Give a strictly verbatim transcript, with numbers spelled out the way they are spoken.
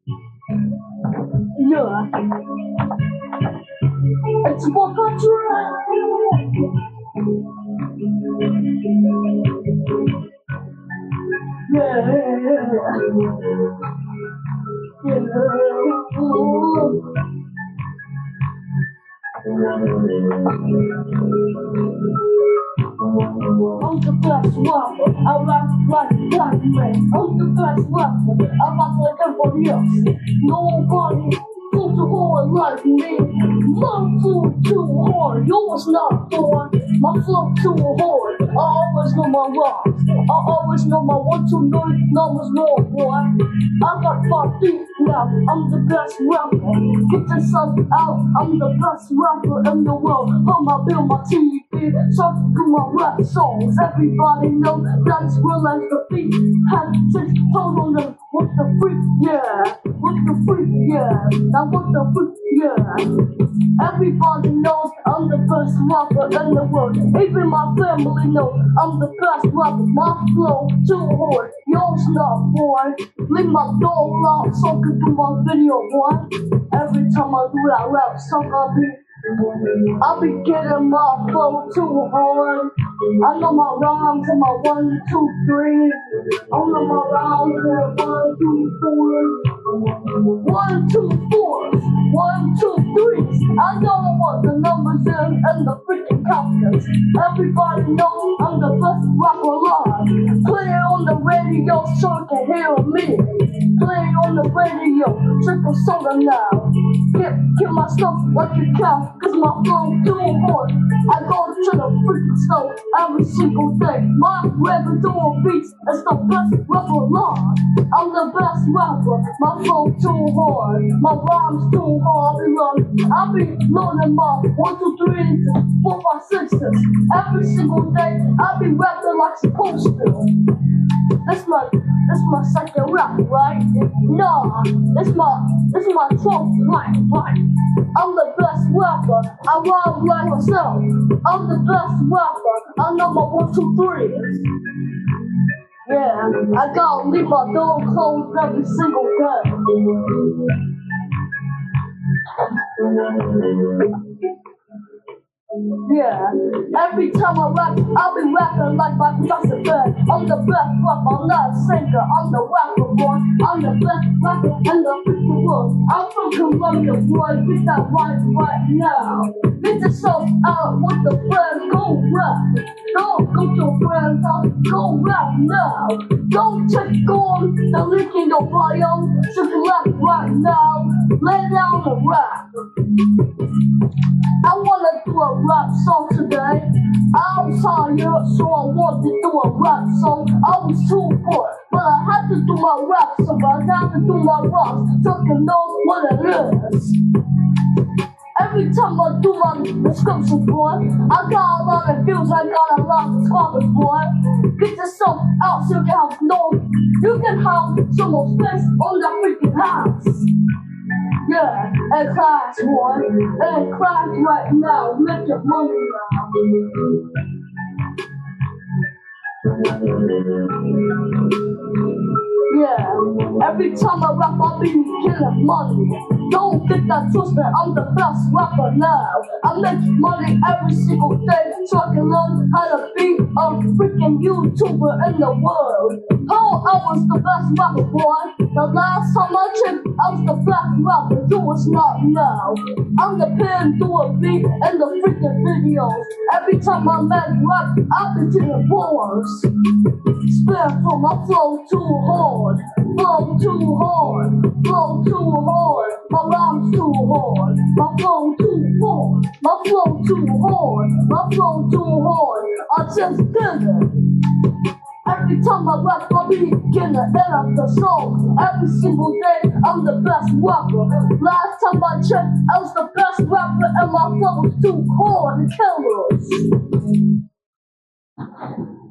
Yeah, it's what I try. Yeah, yeah, ooh. I'm the best rapper. I rap like a black man. I'm the best rapper. I rap like everybody else. Nobody goes too hard like me. My flow too hard. Yours not hard. My flow too hard. I always know my rhymes. I always know my one, two, three numbers, no boy. I got five feet now. I'm the best rapper. Get yourself out. I'm the best rapper in the world. I'ma build my T V. Start to do my rap songs. Everybody know that's real as the beat. Had six toes on them. What the freak? Yeah. What the freak? Yeah. Now what the freak? Yeah. Everybody knows I'm the best rapper in the world. Even my family knows I'm the best rapper. My flow too hard. Yours not, boy. Leave my door locked so I can do my video, boy. Every time I do that rap song, I'll be I be getting my flow too hard. I know my rhymes and my one, two, three. I know my rhymes and one, two, four. One, two, fours. One, two, threes. I know what the numbers is and the freaking calculus. Everybody knows I'm the best rapper alive. Play it on the radio so you can hear me. Play it on the radio, triple soda now. Get, get my stuff like a cow, cause my flow too hard. I go to the freaking stove every single day. My repertoire beats is the best rapper alive. I'm the best rapper, my flow too hard. My rhymes too hard to run. I be loading my one, two, three, four, five, sixes. Every single day, I be rapping like supposed to. That's my, that's my second rap, right? Nah, that's my, that's my twelfth right, right. I'm the best rapper, I rhyme like myself. I'm the best rapper, I know my one, two, threes. Yeah, I gotta leave my door closed every single day. Yeah, every time I rap, I'll be rapping like my Professor Bed. I'm the best rapper, I'm not a singer, I'm the rapper boy. I'm the best rapper in the freaking world. I'm from Colombia, boy, get that right right now. Get yourself out with the friends, go rap. Don't go to your friend's house, go rap now. Don't check on the link in your bio, just rap right now. Lay down and rap. I wanna do a rap song today. I'm tired, so I want to do a rap song. I was too bored, but I had to do my rap song. I had to do my raps, so you know what it is. Every time I do my description, boy, I got a lot of views, I got a lot of subscribers, boy. Get yourself out so you can have no, you can have some more space on the freaking house. Yeah, and class, boy, and class right now, make your money now. Yeah, every time I rap, I'll be getting money. Don't get that twisted, I'm the best rapper now. I make money every single day, so I can learn how to be a freaking YouTuber in the world. Oh, I was the best rapper, boy. The last time I checked, I was the best rapper. You was not now. I'm the pen to a beat in the freaking videos. Every time I make rap, I'll be getting bars. Spare for my flow too hard, flow too hard, flow too hard, my rhymes too hard, my flow too hard, my flow too hard, my flow too hard, I just did it. Every time I rap, I be getting the end of the song. Every single day, I'm the best rapper. Last time I checked, I was the best rapper, and my flow was too hard to kill us.